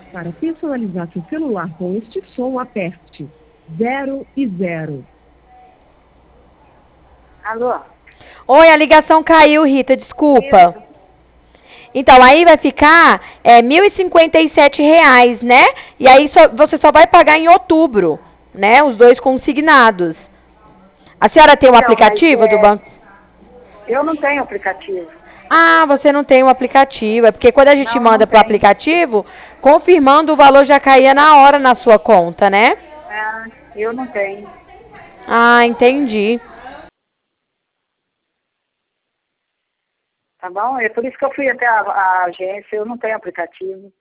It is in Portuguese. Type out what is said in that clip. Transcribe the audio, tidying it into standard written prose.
Para personalizar seu celular com este som, aperte 0 e 0. Alô? Oi, a ligação caiu, Rita, desculpa. Isso. Então, aí vai ficar R$ 1.057, né? E aí você só vai pagar em outubro, né? Os dois consignados. A senhora tem um Então, mas aplicativo do banco? eu não tenho aplicativo. Ah, você não tem um aplicativo. É porque quando a gente Não manda pro tenho. aplicativo, confirmando o valor já caía na hora na sua conta, né? Ah, eu não tenho. Ah, entendi. Tá bom? É por isso que eu fui até a agência, eu não tenho aplicativo.